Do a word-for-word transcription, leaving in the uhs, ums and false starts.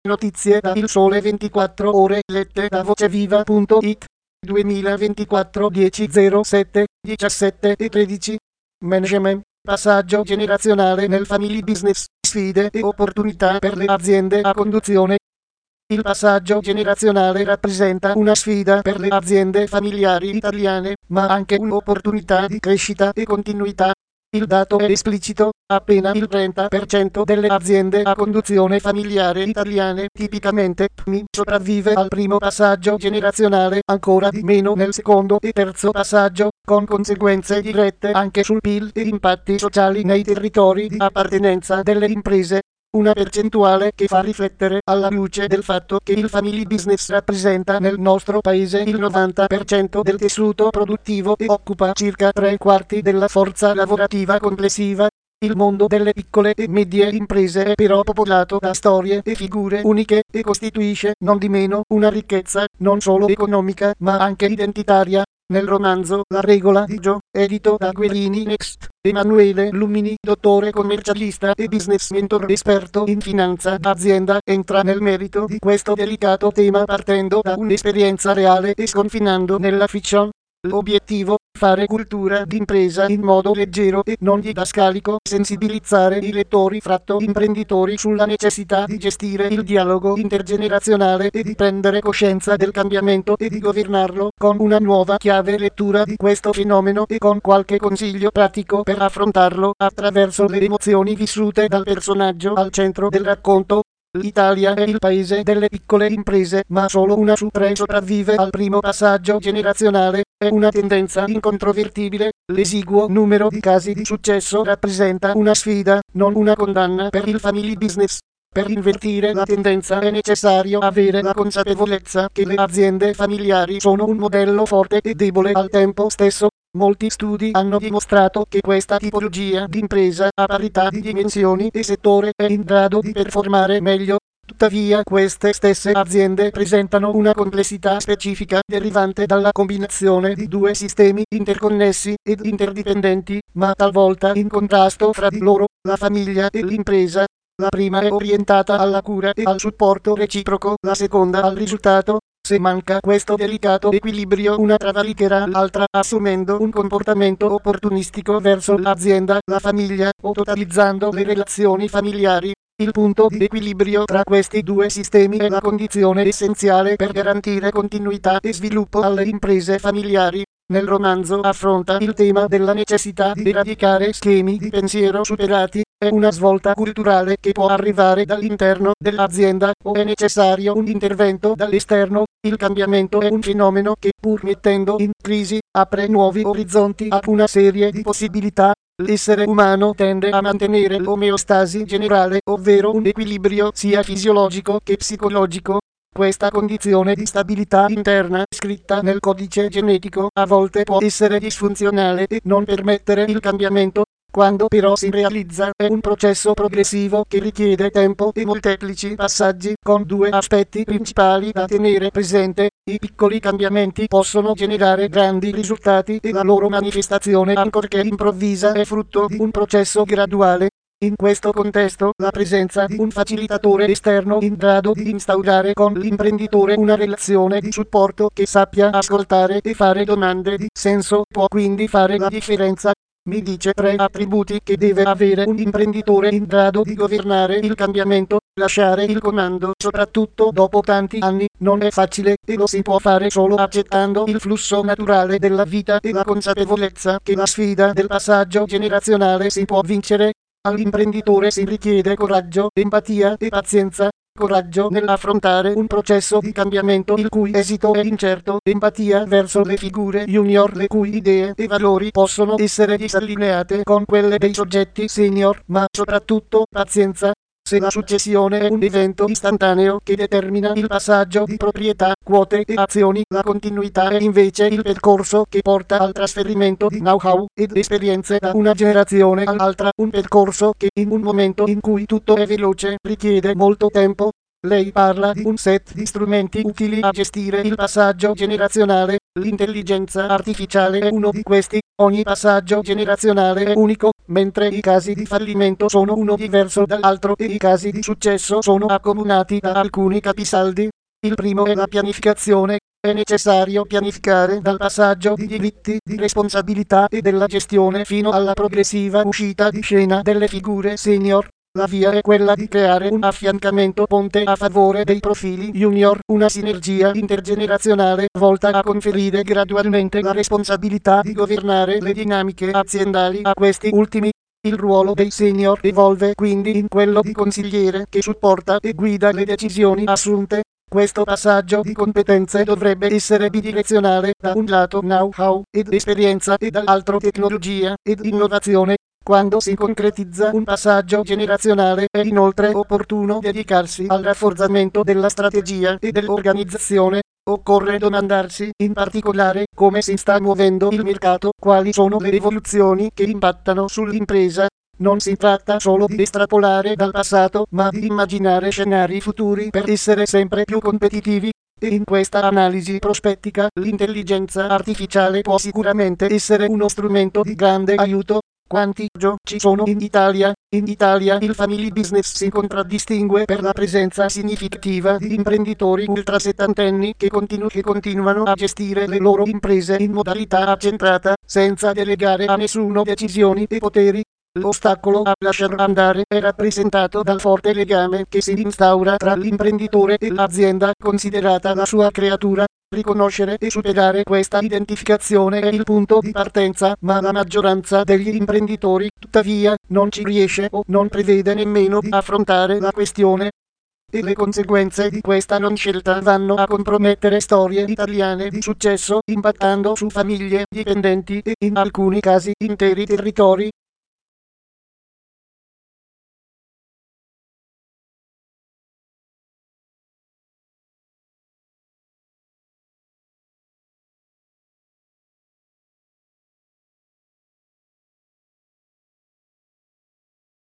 Notizie da Il Sole ventiquattro Ore lette da voceviva punto it. duemilaventiquattro dieci zero sette diciassette e tredici. Management. Passaggio generazionale nel family business. Sfide e opportunità per le aziende a conduzione. Il passaggio generazionale rappresenta una sfida per le aziende familiari italiane, ma anche un'opportunità di crescita e continuità. Il dato è esplicito: appena il trenta per cento delle aziende a conduzione familiare italiane, tipicamente P M I, sopravvive al primo passaggio generazionale, ancora di meno nel secondo e terzo passaggio, con conseguenze dirette anche sul P I L e impatti sociali nei territori di appartenenza delle imprese. Una percentuale che fa riflettere alla luce del fatto che il family business rappresenta nel nostro paese il novanta per cento del tessuto produttivo e occupa circa tre quarti della forza lavorativa complessiva. Il mondo delle piccole e medie imprese è però popolato da storie e figure uniche e costituisce non di meno una ricchezza non solo economica ma anche identitaria. Nel romanzo La regola di Joe, edito da Guerini Next, Emanuele Lumini, dottore commercialista e business mentor esperto in finanza d'azienda, entra nel merito di questo delicato tema partendo da un'esperienza reale e sconfinando nella fiction. L'obiettivo: fare cultura d'impresa in modo leggero e non didascalico, sensibilizzare i lettori fratto imprenditori sulla necessità di gestire il dialogo intergenerazionale e di prendere coscienza del cambiamento e di governarlo con una nuova chiave lettura di questo fenomeno e con qualche consiglio pratico per affrontarlo attraverso le emozioni vissute dal personaggio al centro del racconto. L'Italia è il paese delle piccole imprese, ma solo una su tre sopravvive al primo passaggio generazionale. È una tendenza incontrovertibile. L'esiguo numero di casi di successo rappresenta una sfida, non una condanna per il family business. Per invertire la tendenza è necessario avere la consapevolezza che le aziende familiari sono un modello forte e debole al tempo stesso. Molti studi hanno dimostrato che questa tipologia di impresa, a parità di dimensioni e settore, è in grado di performare meglio. Tuttavia queste stesse aziende presentano una complessità specifica derivante dalla combinazione di due sistemi interconnessi ed interdipendenti, ma talvolta in contrasto fra di loro: la famiglia e l'impresa. La prima è orientata alla cura e al supporto reciproco, la seconda al risultato. Se manca questo delicato equilibrio, una travalicherà l'altra, assumendo un comportamento opportunistico verso l'azienda, la famiglia, o totalizzando le relazioni familiari. Il punto di equilibrio tra questi due sistemi è la condizione essenziale per garantire continuità e sviluppo alle imprese familiari. Nel romanzo affronta il tema della necessità di eradicare schemi di pensiero superati. È una svolta culturale che può arrivare dall'interno dell'azienda o è necessario un intervento dall'esterno. Il cambiamento è un fenomeno che, pur mettendo in crisi, apre nuovi orizzonti a una serie di possibilità. L'essere umano tende a mantenere l'omeostasi generale, ovvero un equilibrio sia fisiologico che psicologico. Questa condizione di stabilità interna, scritta nel codice genetico, a volte può essere disfunzionale e non permettere il cambiamento. Quando però si realizza, è un processo progressivo che richiede tempo e molteplici passaggi, con due aspetti principali da tenere presente: i piccoli cambiamenti possono generare grandi risultati e la loro manifestazione, ancorché improvvisa, è frutto di un processo graduale. In questo contesto, la presenza di un facilitatore esterno in grado di instaurare con l'imprenditore una relazione di supporto che sappia ascoltare e fare domande di senso può quindi fare la differenza. Mi dice tre attributi che deve avere un imprenditore in grado di governare il cambiamento. Lasciare il comando, soprattutto dopo tanti anni, non è facile, e lo si può fare solo accettando il flusso naturale della vita e la consapevolezza che la sfida del passaggio generazionale si può vincere. All'imprenditore si richiede coraggio, empatia e pazienza. Coraggio nell'affrontare un processo di cambiamento il cui esito è incerto, empatia verso le figure junior le cui idee e valori possono essere disallineate con quelle dei soggetti senior, ma soprattutto pazienza. Se la successione è un evento istantaneo che determina il passaggio di proprietà, quote e azioni, la continuità è invece il percorso che porta al trasferimento di know-how ed esperienze da una generazione all'altra, un percorso che, in un momento in cui tutto è veloce, richiede molto tempo. Lei parla di un set di strumenti utili a gestire il passaggio generazionale. L'intelligenza artificiale è uno di questi. Ogni passaggio generazionale è unico, mentre i casi di fallimento sono uno diverso dall'altro e i casi di successo sono accomunati da alcuni capisaldi. Il primo è la pianificazione. È necessario pianificare dal passaggio di diritti, di responsabilità e della gestione fino alla progressiva uscita di scena delle figure senior. La via è quella di creare un affiancamento ponte a favore dei profili junior, una sinergia intergenerazionale volta a conferire gradualmente la responsabilità di governare le dinamiche aziendali a questi ultimi. Il ruolo dei senior evolve quindi in quello di consigliere che supporta e guida le decisioni assunte. Questo passaggio di competenze dovrebbe essere bidirezionale, da un lato know-how ed esperienza e dall'altro tecnologia ed innovazione. Quando si concretizza un passaggio generazionale è inoltre opportuno dedicarsi al rafforzamento della strategia e dell'organizzazione. Occorre domandarsi, in particolare, come si sta muovendo il mercato, quali sono le evoluzioni che impattano sull'impresa. Non si tratta solo di estrapolare dal passato, ma di immaginare scenari futuri per essere sempre più competitivi. E in questa analisi prospettica, l'intelligenza artificiale può sicuramente essere uno strumento di grande aiuto. Quanti giochi ci sono in Italia? In Italia il family business si contraddistingue per la presenza significativa di imprenditori ultrasettantenni che, continu- che continuano a gestire le loro imprese in modalità accentrata, senza delegare a nessuno decisioni e poteri. L'ostacolo a lasciar andare è rappresentato dal forte legame che si instaura tra l'imprenditore e l'azienda considerata la sua creatura. Riconoscere e superare questa identificazione è il punto di partenza, ma la maggioranza degli imprenditori, tuttavia, non ci riesce o non prevede nemmeno di affrontare la questione. E le conseguenze di questa non scelta vanno a compromettere storie italiane di successo, impattando su famiglie, dipendenti e in alcuni casi interi territori.